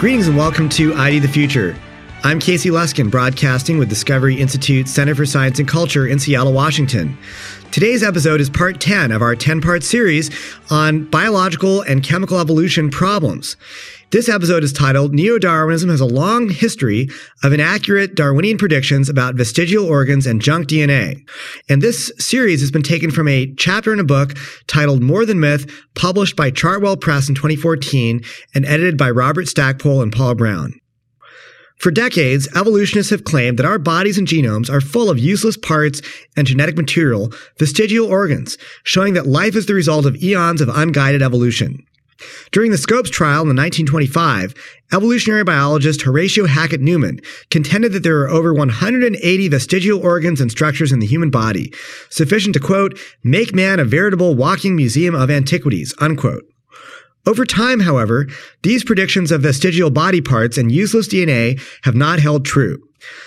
Greetings and welcome to ID the Future. I'm Casey Luskin, broadcasting with Discovery Institute Center for Science and Culture in Seattle, Washington. Today's episode is part 10 of our 10-part series on biological and chemical evolution problems. This episode is titled, Neo-Darwinism Has a Long History of Inaccurate Darwinian Predictions About Vestigial Organs and Junk DNA. And this series has been taken from a chapter in a book titled More Than Myth, published by Chartwell Press in 2014 and edited by Robert Stackpole and Paul Brown. For decades, evolutionists have claimed that our bodies and genomes are full of useless parts and genetic material, vestigial organs, showing that life is the result of eons of unguided evolution. During the Scopes trial in 1925, evolutionary biologist Horatio Hackett Newman contended that there are over 180 vestigial organs and structures in the human body, sufficient to, quote, make man a veritable walking museum of antiquities, unquote. Over time, however, these predictions of vestigial body parts and useless DNA have not held true.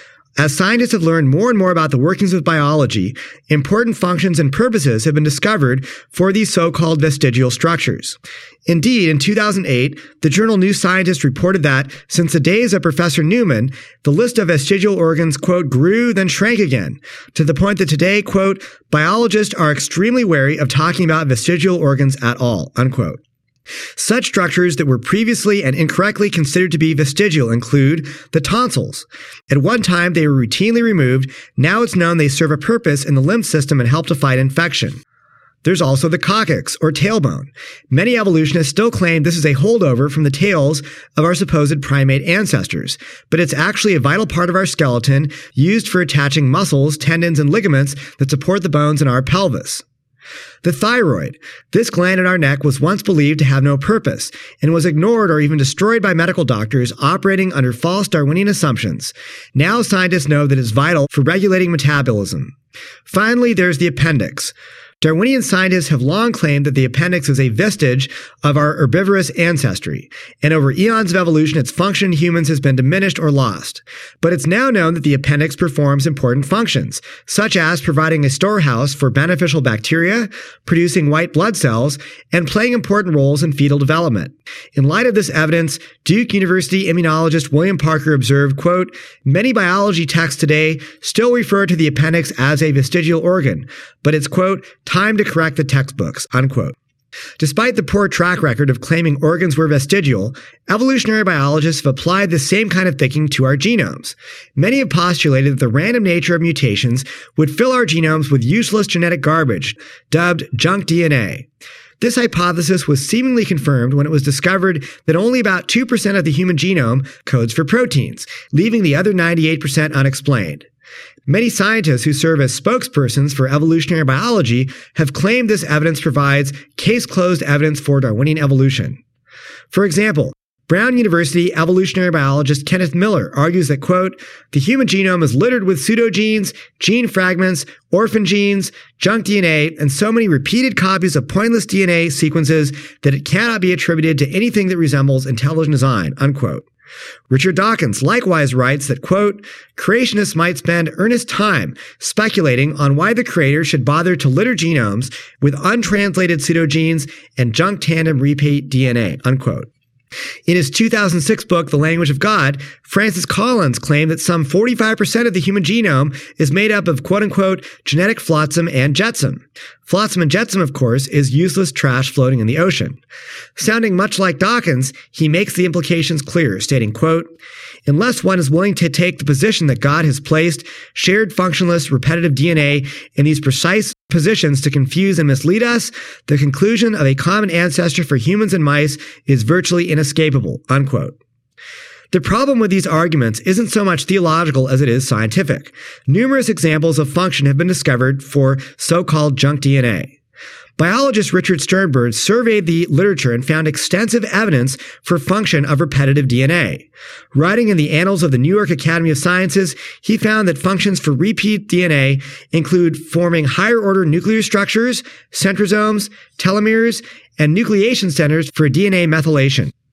As scientists have learned more and more about the workings of biology, important functions and purposes have been discovered for these so-called vestigial structures. Indeed, in 2008, the journal New Scientist reported that, since the days of Professor Newman, the list of vestigial organs, quote, grew then shrank again, to the point that today, quote, biologists are extremely wary of talking about vestigial organs at all, unquote. Such structures that were previously and incorrectly considered to be vestigial include the tonsils. At one time, they were routinely removed. Now it's known they serve a purpose in the lymph system and help to fight infection. There's also the coccyx, or tailbone. Many evolutionists still claim this is a holdover from the tails of our supposed primate ancestors, but it's actually a vital part of our skeleton used for attaching muscles, tendons, and ligaments that support the bones in our pelvis. The thyroid. This gland in our neck was once believed to have no purpose and was ignored or even destroyed by medical doctors operating under false Darwinian assumptions. Now scientists know that it's vital for regulating metabolism. Finally, there's the appendix. Darwinian scientists have long claimed that the appendix is a vestige of our herbivorous ancestry, and over eons of evolution, its function in humans has been diminished or lost. But it's now known that the appendix performs important functions, such as providing a storehouse for beneficial bacteria, producing white blood cells, and playing important roles in fetal development. In light of this evidence, Duke University immunologist William Parker observed, quote, many biology texts today still refer to the appendix as a vestigial organ, but it's, quote, time to correct the textbooks, unquote. Despite the poor track record of claiming organs were vestigial, evolutionary biologists have applied the same kind of thinking to our genomes. Many have postulated that the random nature of mutations would fill our genomes with useless genetic garbage, dubbed junk DNA. This hypothesis was seemingly confirmed when it was discovered that only about 2% of the human genome codes for proteins, leaving the other 98% unexplained. Many scientists who serve as spokespersons for evolutionary biology have claimed this evidence provides case-closed evidence for Darwinian evolution. For example, Brown University evolutionary biologist Kenneth Miller argues that, quote, the human genome is littered with pseudogenes, gene fragments, orphan genes, junk DNA, and so many repeated copies of pointless DNA sequences that it cannot be attributed to anything that resembles intelligent design, unquote. Richard Dawkins likewise writes that, quote, creationists might spend earnest time speculating on why the creator should bother to litter genomes with untranslated pseudogenes and junk tandem repeat DNA, unquote. In his 2006 book, The Language of God, Francis Collins claimed that some 45% of the human genome is made up of quote-unquote genetic flotsam and jetsam. Flotsam and jetsam, of course, is useless trash floating in the ocean. Sounding much like Dawkins, he makes the implications clear, stating, quote, unless one is willing to take the position that God has placed shared functionless repetitive DNA in these precise positions to confuse and mislead us, the conclusion of a common ancestor for humans and mice is virtually inescapable, unquote. The problem with these arguments isn't so much theological as it is scientific. Numerous examples of function have been discovered for so-called junk DNA. Biologist Richard Sternberg surveyed the literature and found extensive evidence for function of repetitive DNA. Writing in the Annals of the New York Academy of Sciences, he found that functions for repeat DNA include forming higher-order nuclear structures, centrosomes, telomeres, and nucleation centers for DNA methylation.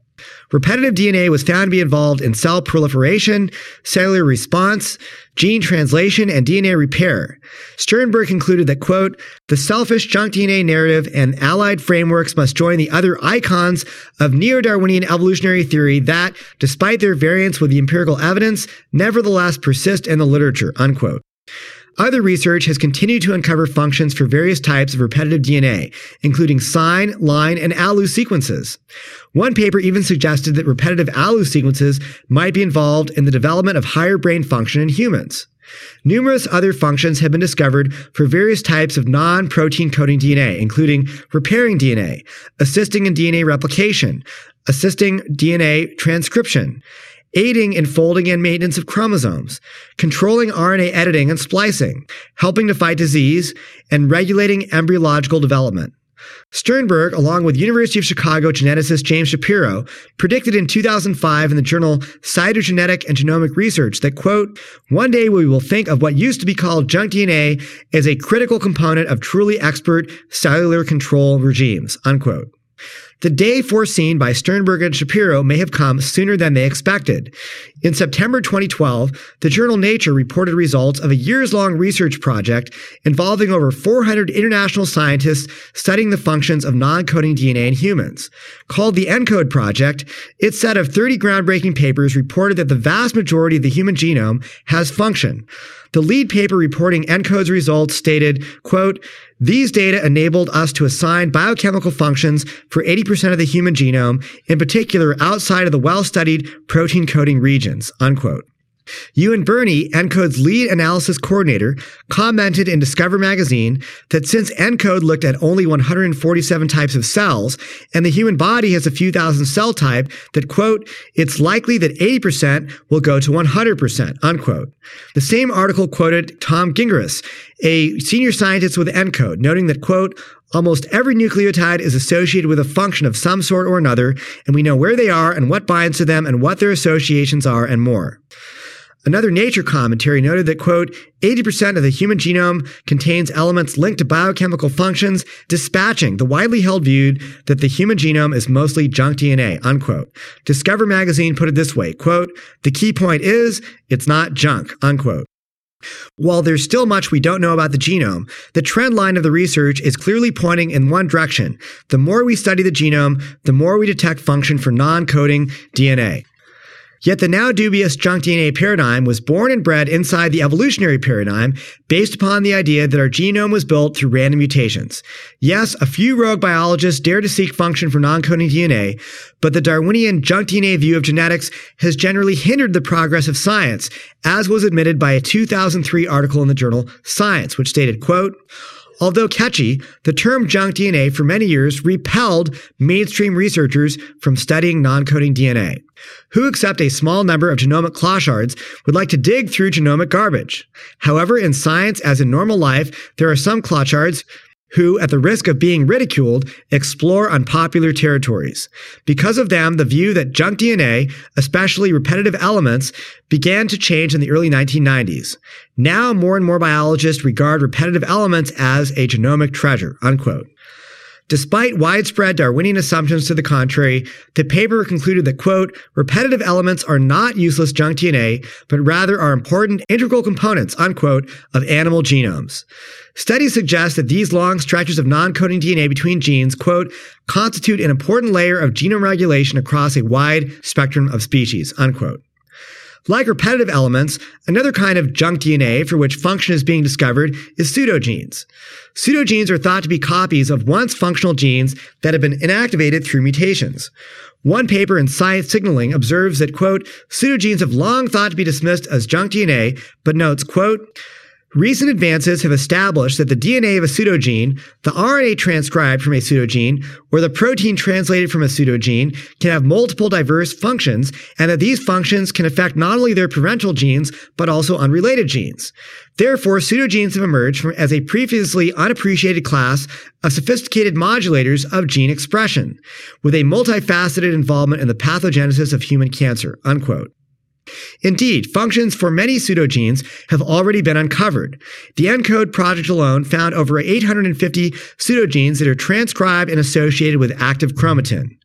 Repetitive DNA was found to be involved in cell proliferation, cellular response, gene translation, and DNA repair. Sternberg concluded that, quote, the selfish junk DNA narrative and allied frameworks must join the other icons of neo-Darwinian evolutionary theory that, despite their variance with the empirical evidence, nevertheless persist in the literature, unquote. Other research has continued to uncover functions for various types of repetitive DNA, including sign, line, and ALU sequences. One paper even suggested that repetitive ALU sequences might be involved in the development of higher brain function in humans. Numerous other functions have been discovered for various types of non-protein coding DNA, including repairing DNA, assisting in DNA replication, assisting DNA transcription, aiding in folding and maintenance of chromosomes, controlling RNA editing and splicing, helping to fight disease, and regulating embryological development. Sternberg, along with University of Chicago geneticist James Shapiro, predicted in 2005 in the journal Cytogenetic and Genomic Research that, quote, one day we will think of what used to be called junk DNA as a critical component of truly expert cellular control regimes, unquote. The day foreseen by Sternberg and Shapiro may have come sooner than they expected. In September 2012, the journal Nature reported results of a years-long research project involving over 400 international scientists studying the functions of non-coding DNA in humans. Called the ENCODE Project, its set of 30 groundbreaking papers reported that the vast majority of the human genome has function. The lead paper reporting ENCODE's results stated, quote, these data enabled us to assign biochemical functions for 80% of the human genome, in particular outside of the well-studied protein coding regions, unquote. Ewan Birney, ENCODE's lead analysis coordinator, commented in Discover magazine that since ENCODE looked at only 147 types of cells, and the human body has a few thousand cell type, that, quote, it's likely that 80% will go to 100%, unquote. The same article quoted Tom Gingras, a senior scientist with ENCODE, noting that, quote, almost every nucleotide is associated with a function of some sort or another, and we know where they are and what binds to them and what their associations are and more. Another Nature commentary noted that, quote, 80% of the human genome contains elements linked to biochemical functions, dispatching the widely held view that the human genome is mostly junk DNA, unquote. Discover magazine put it this way, quote, the key point is, it's not junk, unquote. While there's still much we don't know about the genome, the trend line of the research is clearly pointing in one direction. The more we study the genome, the more we detect function for non-coding DNA. Yet the now dubious junk DNA paradigm was born and bred inside the evolutionary paradigm based upon the idea that our genome was built through random mutations. Yes, a few rogue biologists dare to seek function for non-coding DNA, but the Darwinian junk DNA view of genetics has generally hindered the progress of science, as was admitted by a 2003 article in the journal Science, which stated, quote, although catchy, the term junk DNA for many years repelled mainstream researchers from studying non-coding DNA. Who except a small number of genomic clochards would like to dig through genomic garbage? However, in science, as in normal life, there are some clochards who, at the risk of being ridiculed, explore unpopular territories. Because of them, the view that junk DNA, especially repetitive elements, began to change in the early 1990s. Now, more and more biologists regard repetitive elements as a genomic treasure, unquote. Despite widespread Darwinian assumptions to the contrary, the paper concluded that, quote, repetitive elements are not useless junk DNA, but rather are important integral components, unquote, of animal genomes. Studies suggest that these long stretches of non-coding DNA between genes, quote, constitute an important layer of genome regulation across a wide spectrum of species, unquote. Like repetitive elements, another kind of junk DNA for which function is being discovered is pseudogenes. Pseudogenes are thought to be copies of once functional genes that have been inactivated through mutations. One paper in Science Signaling observes that, quote, pseudogenes have long thought to be dismissed as junk DNA, but notes, quote, recent advances have established that the DNA of a pseudogene, the RNA transcribed from a pseudogene, or the protein translated from a pseudogene can have multiple diverse functions, and that these functions can affect not only their parental genes, but also unrelated genes. Therefore, pseudogenes have emerged as a previously unappreciated class of sophisticated modulators of gene expression, with a multifaceted involvement in the pathogenesis of human cancer, unquote. Indeed, functions for many pseudogenes have already been uncovered. The ENCODE project alone found over 850 pseudogenes that are transcribed and associated with active chromatin.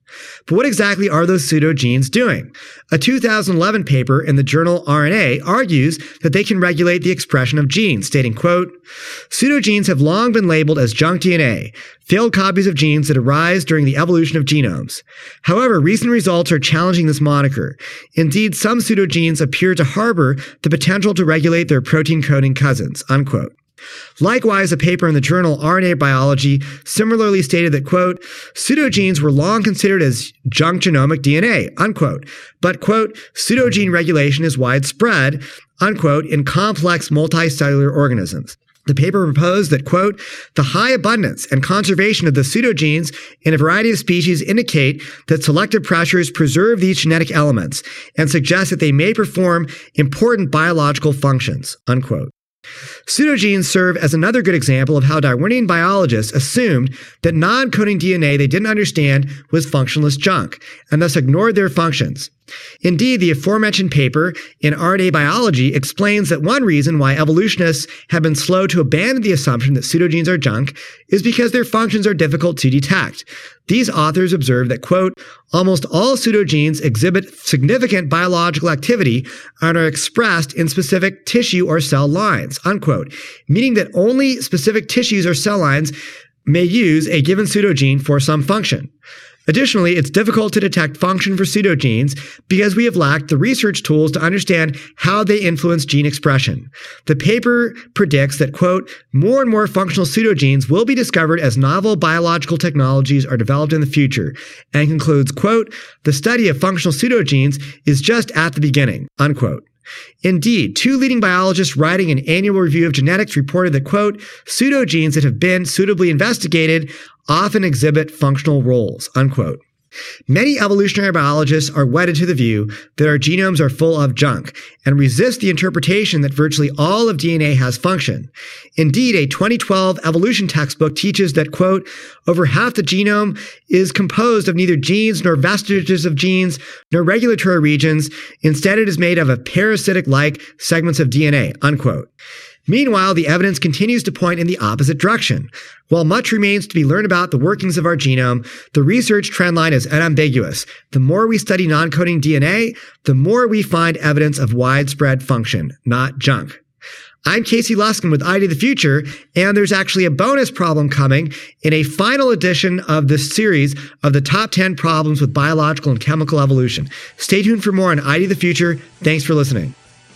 But what exactly are those pseudogenes doing? A 2011 paper in the journal RNA argues that they can regulate the expression of genes, stating, quote, "Pseudogenes have long been labeled as junk DNA, failed copies of genes that arise during the evolution of genomes. However, recent results are challenging this moniker. Indeed, some pseudogenes appear to harbor the potential to regulate their protein-coding cousins," unquote. Likewise, a paper in the journal RNA Biology similarly stated that, quote, "Pseudogenes were long considered as junk genomic DNA," unquote, but, quote, "pseudogene regulation is widespread," unquote, in complex multicellular organisms. The paper proposed that, quote, "The high abundance and conservation of the pseudogenes in a variety of species indicate that selective pressures preserve these genetic elements and suggest that they may perform important biological functions," unquote. Pseudogenes serve as another good example of how Darwinian biologists assumed that non-coding DNA they didn't understand was functionless junk, and thus ignored their functions. Indeed, the aforementioned paper in RNA Biology explains that one reason why evolutionists have been slow to abandon the assumption that pseudogenes are junk is because their functions are difficult to detect. These authors observe that, quote, "Almost all pseudogenes exhibit significant biological activity and are expressed in specific tissue or cell lines," unquote, meaning that only specific tissues or cell lines may use a given pseudogene for some function. Additionally, it's difficult to detect function for pseudogenes because we have lacked the research tools to understand how they influence gene expression. The paper predicts that, quote, "More and more functional pseudogenes will be discovered as novel biological technologies are developed in the future," and concludes, quote, "The study of functional pseudogenes is just at the beginning," unquote. Indeed, two leading biologists writing an annual review of genetics reported that, quote, "Pseudogenes that have been suitably investigated often exhibit functional roles," unquote. Many evolutionary biologists are wedded to the view that our genomes are full of junk and resist the interpretation that virtually all of DNA has function. Indeed, a 2012 evolution textbook teaches that, quote, "Over half the genome is composed of neither genes nor vestiges of genes nor regulatory regions. Instead, it is made of a parasitic-like segments of DNA," unquote. Meanwhile, the evidence continues to point in the opposite direction. While much remains to be learned about the workings of our genome, the research trendline is unambiguous. The more we study non-coding DNA, the more we find evidence of widespread function, not junk. I'm Casey Luskin with ID the Future, and there's actually a bonus problem coming in a final edition of this series of the top 10 problems with biological and chemical evolution. Stay tuned for more on ID the Future. Thanks for listening.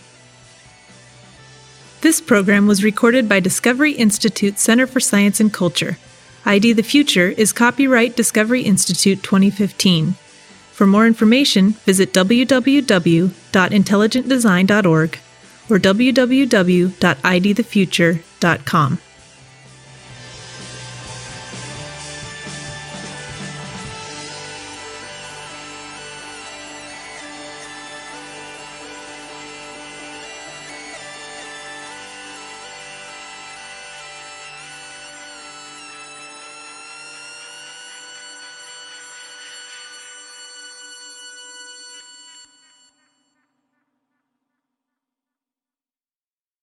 This program was recorded by Discovery Institute Center for Science and Culture. ID the Future is copyright Discovery Institute 2015. For more information, visit www.intelligentdesign.org or www.idthefuture.com.